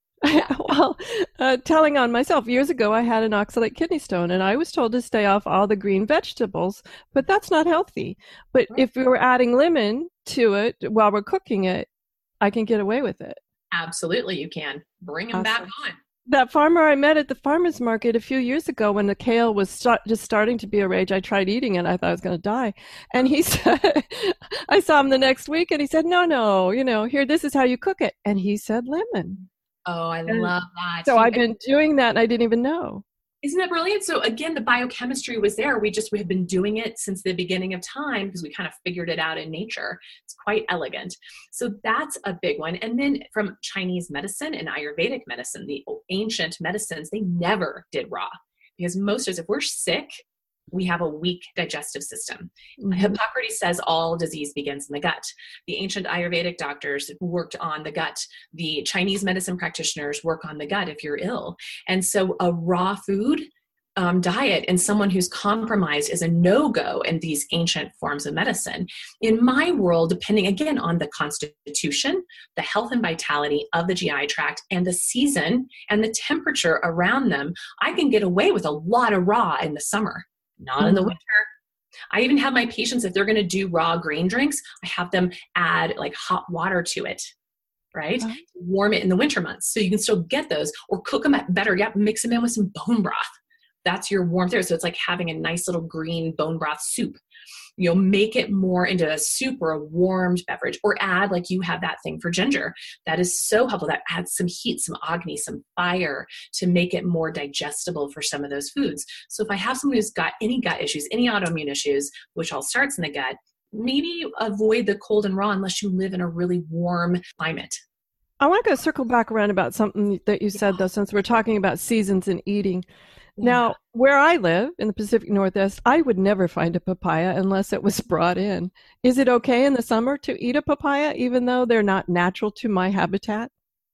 telling on myself, years ago I had an oxalate kidney stone, and I was told to stay off all the green vegetables, but that's not healthy. But if we were adding lemon to it while we're cooking it, I can get away with it. Absolutely, you can. Bring them back on. That farmer I met at the farmer's market a few years ago when the kale was just starting to be a rage, I tried eating it. I thought I was going to die. And he said, I saw him the next week and he said, no, here, this is how you cook it. And he said lemon. Oh, I love that. So I've been doing that and I didn't even know. Isn't that brilliant? So again, the biochemistry was there. We have been doing it since the beginning of time because we kind of figured it out in nature. It's quite elegant. So that's a big one. And then from Chinese medicine and Ayurvedic medicine, the ancient medicines, they never did raw because most of us, if we're sick, we have a weak digestive system. Mm-hmm. Hippocrates says all disease begins in the gut. The ancient Ayurvedic doctors worked on the gut. The Chinese medicine practitioners work on the gut if you're ill. And so a raw food diet and someone who's compromised is a no-go in these ancient forms of medicine. In my world, depending again on the constitution, the health and vitality of the GI tract and the season and the temperature around them, I can get away with a lot of raw in the summer. Not in the winter. I even have my patients, if they're going to do raw green drinks, I have them add like hot water to it, right? Uh-huh. Warm it in the winter months. So you can still get those or cook them better. Yep. Mix them in with some bone broth. That's your warmth there. So it's like having a nice little green bone broth soup. You'll make it more into a soup or a warmed beverage or add, like you have that thing for ginger. That is so helpful. That adds some heat, some agni, some fire to make it more digestible for some of those foods. So if I have someone who's got any gut issues, any autoimmune issues, which all starts in the gut, maybe avoid the cold and raw unless you live in a really warm climate. I want to circle back around about something that you said, though, since we're talking about seasons and eating. Now, where I live in the Pacific Northwest, I would never find a papaya unless it was brought in. Is it okay in the summer to eat a papaya, even though they're not natural to my habitat?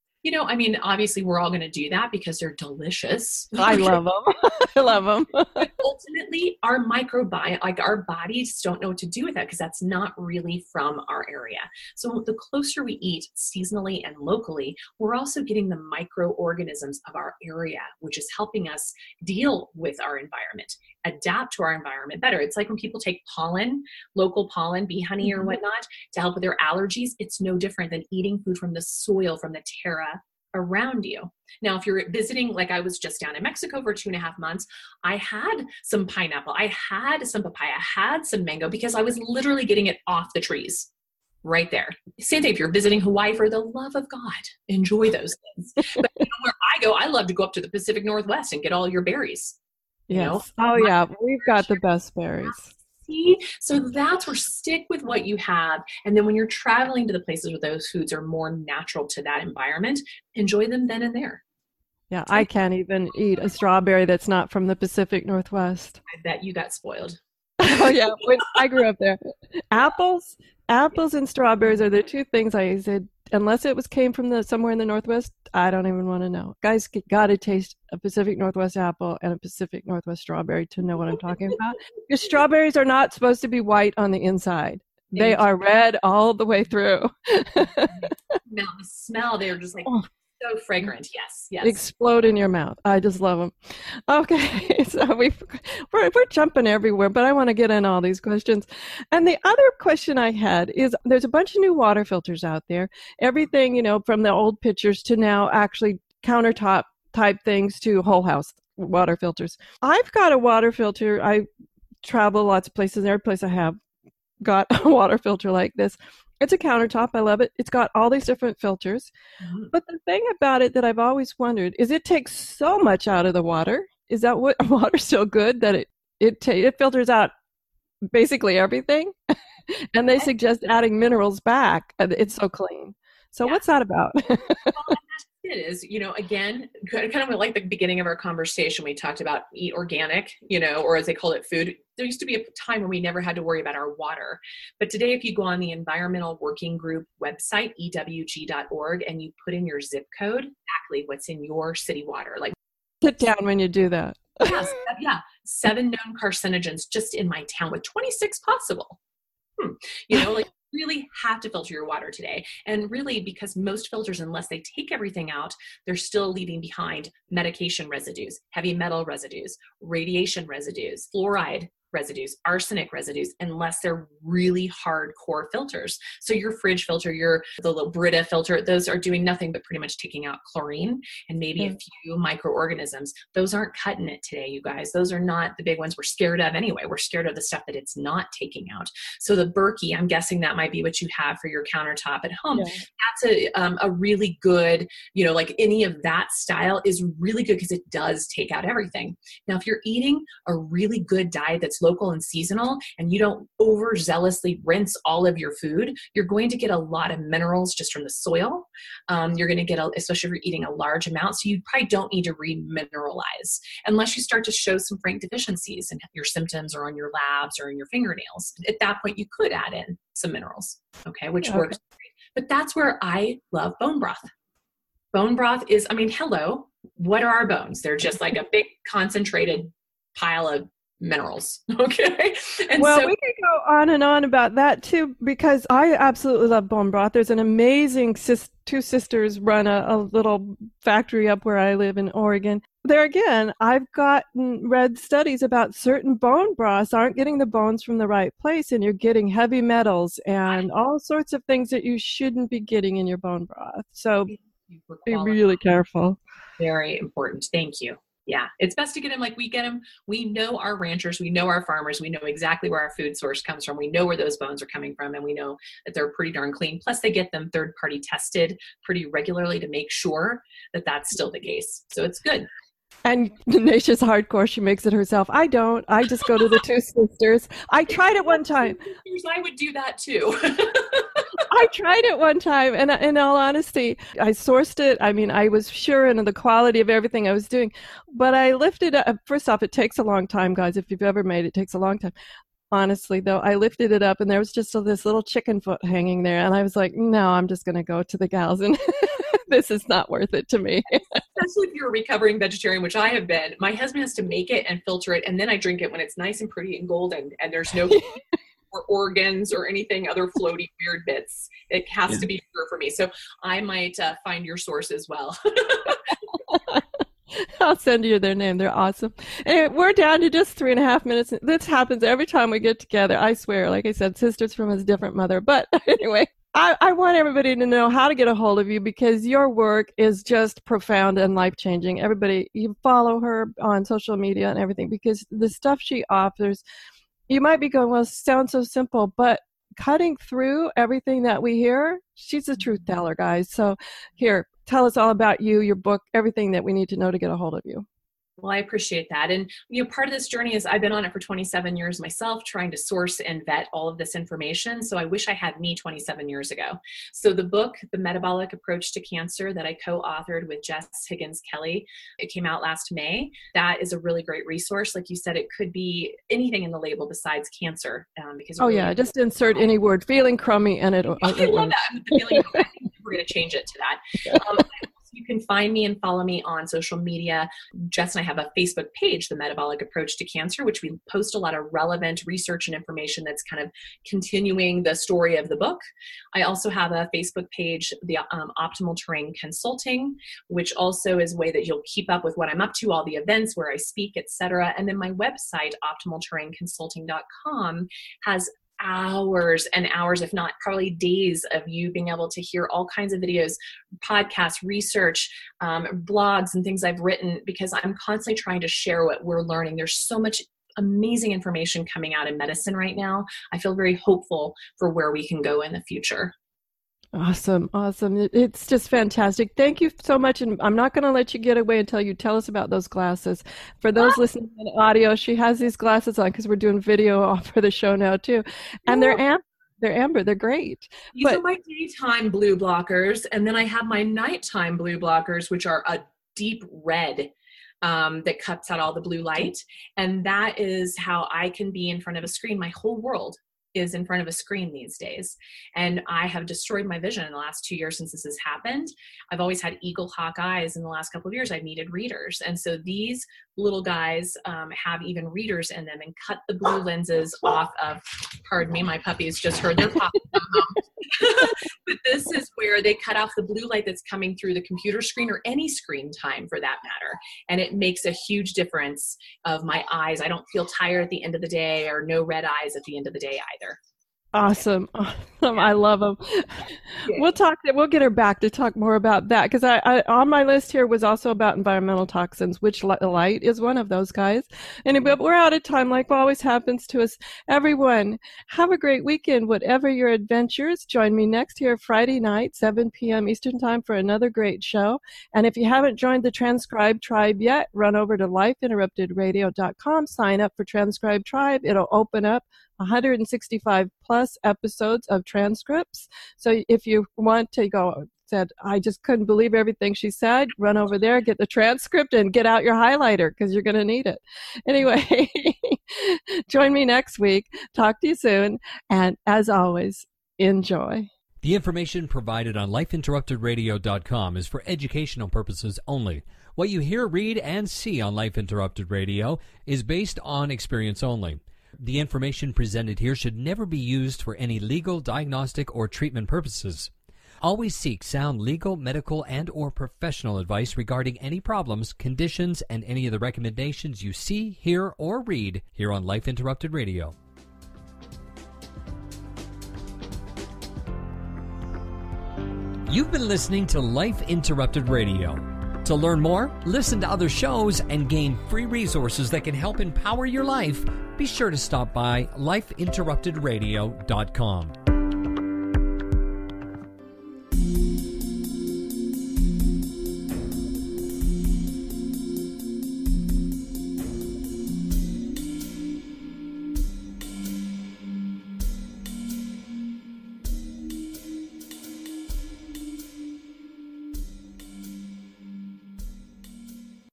Obviously we're all going to do that because they're delicious. I love them. I love them. But ultimately, our microbiome, like our bodies don't know what to do with that because that's not really from our area. So the closer we eat seasonally and locally, we're also getting the microorganisms of our area, which is helping us deal with our environment, adapt to our environment better. It's like when people take pollen, local pollen, bee honey or whatnot, to help with their allergies. It's no different than eating food from the soil, from the terra around you. Now, if you're visiting, like I was just down in Mexico for 2.5 months, I had some pineapple, I had some papaya, I had some mango because I was literally getting it off the trees right there. Same thing if you're visiting Hawaii, for the love of God, enjoy those things. But where I go, I love to go up to the Pacific Northwest and get all your berries. Yes. Oh yeah, we've got the best berries. See? So that's where stick with what you have. And then when you're traveling to the places where those foods are more natural to that environment, enjoy them then and there. Yeah, I can't even eat a strawberry that's not from the Pacific Northwest. I bet you got spoiled. Oh yeah, I grew up there. Apples and strawberries are the two things I said. Unless it came from somewhere in the Northwest, I don't even want to know. Guys, got to taste a Pacific Northwest apple and a Pacific Northwest strawberry to know what I'm talking about. Because strawberries are not supposed to be white on the inside. They are red all the way through. The smell, they're just like so fragrant. Yes. Explode in your mouth. I just love them. Okay, so we're jumping everywhere, but I want to get in all these questions. And the other question I had is, there's a bunch of new water filters out there. Everything, from the old pitchers to now actually countertop type things to whole house water filters. I've got a water filter. I travel lots of places. Every place I have got a water filter like this. It's a countertop. I love it. It's got all these different filters. Mm-hmm. But the thing about it that I've always wondered is it takes so much out of the water. Is that what water's so good that it filters out basically everything? And they suggest adding minerals back. It's so clean. So what's that about? It is, again, kind of like the beginning of our conversation, we talked about eat organic, or as they call it, food. There used to be a time when we never had to worry about our water. But today, if you go on the Environmental Working Group website, ewg.org, and you put in your zip code, exactly what's in your city water. Like, sit down when you do that. Yes, 7 known carcinogens just in my town with 26 possible. Really have to filter your water today. And really, because most filters, unless they take everything out, they're still leaving behind medication residues, heavy metal residues, radiation residues, fluoride residues, arsenic residues, unless they're really hardcore filters. So your fridge filter, the little Brita filter, those are doing nothing but pretty much taking out chlorine and maybe a few microorganisms. Those aren't cutting it today, you guys. Those are not the big ones we're scared of anyway. We're scared of the stuff that it's not taking out. So the Berkey, I'm guessing that might be what you have for your countertop at home. Yeah. That's a really good, like any of that style is really good because it does take out everything. Now, if you're eating a really good diet that's local and seasonal, and you don't overzealously rinse all of your food, you're going to get a lot of minerals just from the soil. You're going to get, especially if you're eating a large amount, so you probably don't need to remineralize unless you start to show some frank deficiencies in your symptoms or on your labs or in your fingernails. At that point, you could add in some minerals, which works great. But that's where I love bone broth. Bone broth is, hello, what are our bones? They're just like a big concentrated pile of minerals. Okay. And we could go on and on about that too, because I absolutely love bone broth. There's an amazing two sisters run a little factory up where I live in Oregon. There again, I've read studies about certain bone broths aren't getting the bones from the right place, and you're getting heavy metals and all sorts of things that you shouldn't be getting in your bone broth. So be really careful. Very important. Thank you. Yeah, it's best to get them like we get them. We know our ranchers, we know our farmers, we know exactly where our food source comes from. We know where those bones are coming from, and we know that they're pretty darn clean. Plus, they get them third-party tested pretty regularly to make sure that that's still the case. So it's good. And Naisha's hardcore. She makes it herself. I don't. I just go to the two sisters. I tried it one time. I would do that too. I tried it one time, and in all honesty, I sourced it. I was sure in the quality of everything I was doing, but I lifted it up. First off, it takes a long time, guys. If you've ever made it, it takes a long time. Honestly, though, I lifted it up, and there was just this little chicken foot hanging there, and I was like, no, I'm just going to go to the gals, and this is not worth it to me. Especially if you're a recovering vegetarian, which I have been. My husband has to make it and filter it, and then I drink it when it's nice and pretty and golden, and there's no or organs or anything other floaty weird bits. It has to be pure for me. So I might find your source as well. I'll send you their name. They're awesome. And we're down to just 3.5 minutes. This happens every time we get together. I swear, like I said, sisters from a different mother. But anyway, I want everybody to know how to get a hold of you, because your work is just profound and life-changing. Everybody, you follow her on social media and everything, because the stuff she offers, you might be going, well, it sounds so simple, but cutting through everything that we hear, she's a truth teller, guys. So here, tell us all about you, your book, everything that we need to know to get a hold of you. Well, I appreciate that. And, part of this journey is I've been on it for 27 years myself, trying to source and vet all of this information. So I wish I had me 27 years ago. So the book, The Metabolic Approach to Cancer, that I co-authored with Jess Higgins Kelly, it came out last May. That is a really great resource. Like you said, it could be anything in the label besides cancer. Because just insert any word, feeling crummy, and it'll. I love that. I think we're going to change it to that. You can find me and follow me on social media. Jess and I have a Facebook page, The Metabolic Approach to Cancer, which we post a lot of relevant research and information that's kind of continuing the story of the book. I also have a Facebook page, the Optimal Terrain Consulting, which also is a way that you'll keep up with what I'm up to, all the events where I speak, etc. And then my website, optimalterrainconsulting.com, has hours and hours, if not probably days, of you being able to hear all kinds of videos, podcasts, research, blogs, and things I've written, because I'm constantly trying to share what we're learning. There's so much amazing information coming out in medicine right now. I feel very hopeful for where we can go in the future. Awesome. It's just fantastic. Thank you so much. And I'm not going to let you get away until you tell us about those glasses. For those listening in audio, she has these glasses on because we're doing video for the show now too. And they're amber. They're great. These are my daytime blue blockers. And then I have my nighttime blue blockers, which are a deep red that cuts out all the blue light. And that is how I can be in front of a screen. My whole world is in front of a screen these days. And I have destroyed my vision in the last 2 years since this has happened. I've always had eagle hawk eyes. In the last couple of years, I've needed readers. And so these little guys have even readers in them and cut the blue lenses off of, pardon me, my puppies just heard their pop. But this is where they cut off the blue light that's coming through the computer screen or any screen time for that matter. And it makes a huge difference of my eyes. I don't feel tired at the end of the day, or no red eyes at the end of the day either. Awesome. I love them. Yeah. We'll get her back to talk more about that, because I on my list here was also about environmental toxins, which light is one of those guys. And we're out of time, like always happens to us. Everyone, have a great weekend, whatever your adventures. Join me next here Friday night, 7 p.m. Eastern Time, for another great show. And if you haven't joined the Transcribe Tribe yet, run over to lifeinterruptedradio.com, sign up for Transcribe Tribe. It'll open up 165 plus episodes of transcripts. So if you want to said, I just couldn't believe everything she said, run over there, get the transcript, and get out your highlighter, because you're going to need it. Anyway, join me next week. Talk to you soon. And as always, enjoy. The information provided on lifeinterruptedradio.com is for educational purposes only. What you hear, read, and see on Life Interrupted Radio is based on experience only. The information presented here should never be used for any legal, diagnostic, or treatment purposes. Always seek sound legal, medical, and or professional advice regarding any problems, conditions, and any of the recommendations you see, hear, or read here on Life Interrupted Radio. You've been listening to Life Interrupted Radio. To learn more, listen to other shows, and gain free resources that can help empower your life, be sure to stop by lifeinterruptedradio.com.